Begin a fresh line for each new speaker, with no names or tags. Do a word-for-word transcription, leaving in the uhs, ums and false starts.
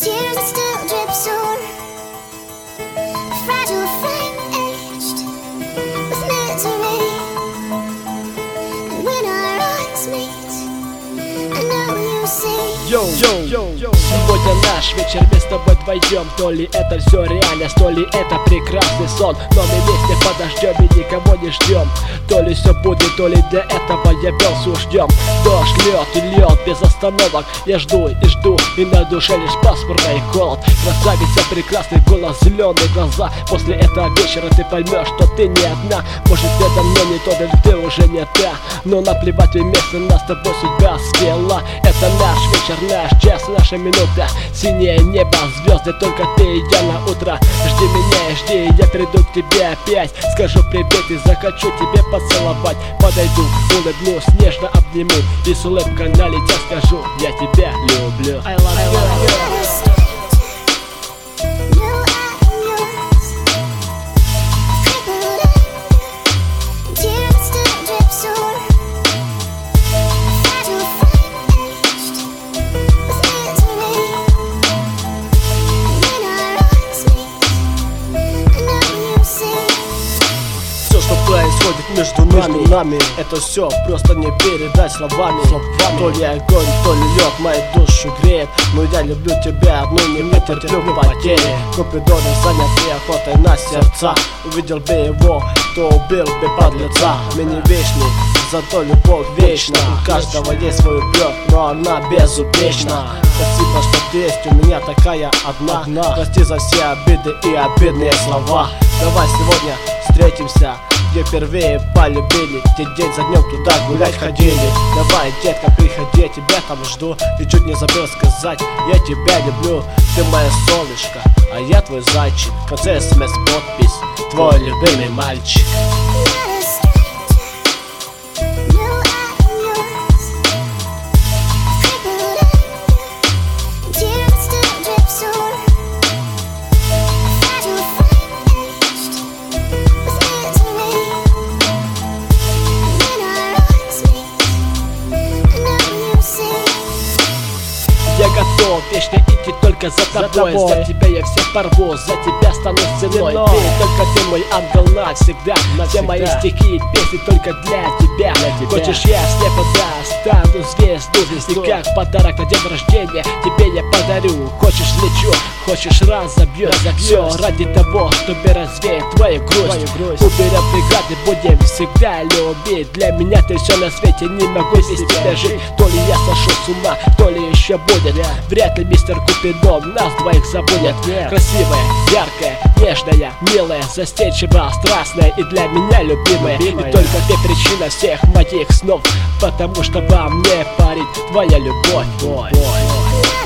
Tears that still drip soon, a fragile flame aged with misery. And when our eyes meet, I know you see.
Йоу, йоу, йоу. Сегодня наш вечер, мы с тобой вдвоем. То ли это все реальность, то ли это прекрасный сон. Но мы вместе подождем и никого не ждем. То ли все будет, то ли для этого я вел суждем. Дождь льет и льет без остановок. Я жду и жду, и на душе лишь пасмурный холод. Красавица, прекрасный голос, зеленые глаза. После этого вечера ты поймешь, что ты не одна. Может, это мне не то, или ты уже не та. Но наплевать, вместе нас с тобой судьба свела. Это наш вечер, наш час, наша минута. Синее небо, звезды, только ты и я на утро. Жди меня и жди, я приду к тебе опять. Скажу привет и захочу тебе поцеловать. Подойду, улыбнусь, нежно обниму и с улыбкой на лице скажу: я тебя люблю. I love you. I love you. Происходит между нами, между нами. Это все просто не передать словами. словами То ли огонь, то ли лед мою душу греет. Но я люблю тебя одну, не терплю потери. Купидоны заняты охотой на сердца. Увидел бы его, то убил бы подлеца. Мы не вечны, зато любовь вечна. У каждого есть свой упрек, но она безупречна. Спасибо, что ты есть у меня такая одна, одна. Прости за все обиды и обидные слова. Давай сегодня встретимся, где впервые полюбили, где день за днем туда гулять ходили. Давай, детка, приходи, я тебя там жду. Ты чуть не забыл сказать: я тебя люблю. Ты моя солнышко, а я твой зайчик. В конце смс подпись: твой любимый мальчик. Я готов вечно идти только за тобой. За, за тебя я все порву, за тебя стану стеной. Ты, только ты мой ангел навсегда, навсегда. Все мои стихи и песни только для тебя, для тебя. Хочешь, я слепо да, стану звезду, звезду. И как подарок на день рождения тебе я подарю. Хочешь, лечу, хочешь, разобью. Все ради того, чтобы развеять твою грусть, твою грусть. Уберем преграды, будем всегда любить. Для меня ты все на свете, не могу без тебя жить. То ли я сошел с ума, то ли еще будет. Вряд ли мистер Купидон нас двоих забудет. Красивая, яркая, нежная, милая, застенчивая, страстная и для меня любимая. любимая. И только ты причина всех моих снов, потому что во мне парит твоя любовь. Бой, бой.